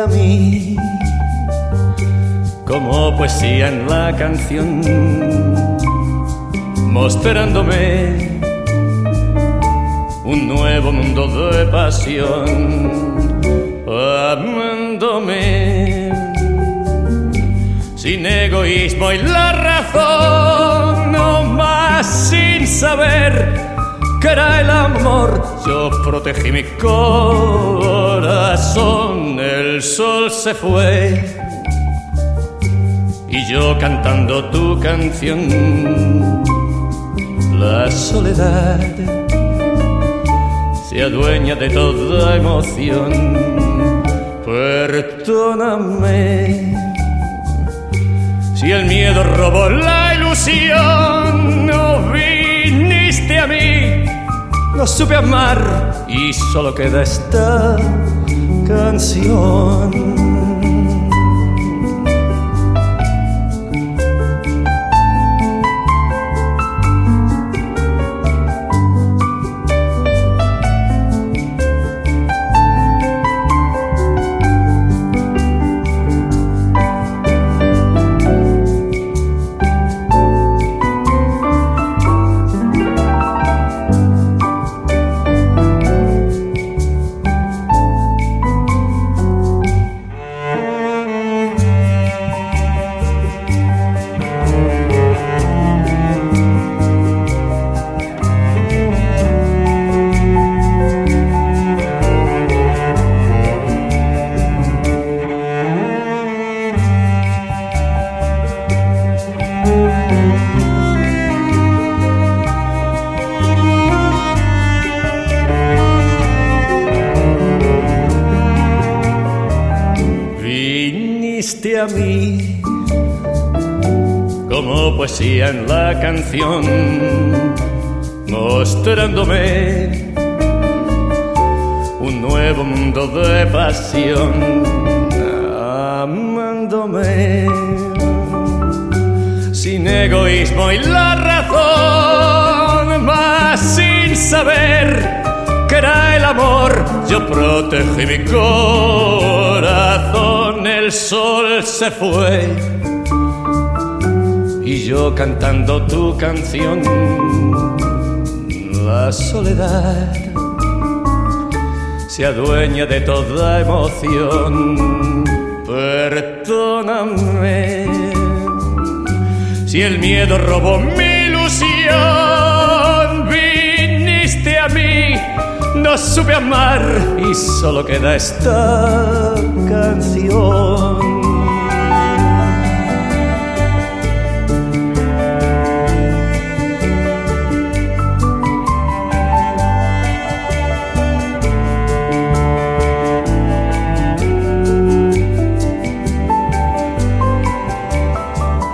a mí como poesía en la canción, mostrándome un nuevo mundo de pasión, amándome sin egoísmo y la razón, no más sin saber que era el amor. Yo protegí mi corazón, el sol se fue y yo cantando tu canción. La soledad se adueña de toda emoción. Perdóname si el miedo robó la ilusión. No viniste a mí, no supe amar y solo queda esta canción. Viniste a mí como poesía en la canción, mostrándome un nuevo mundo de pasión, amándome sin egoísmo y la razón, más sin saber que era el amor. Yo protegí mi corazón, el sol se fue y yo cantando tu canción. La soledad se adueña de toda emoción. Perdóname si el miedo robó mi ilusión. Viniste a mí, no supe amar y solo queda esta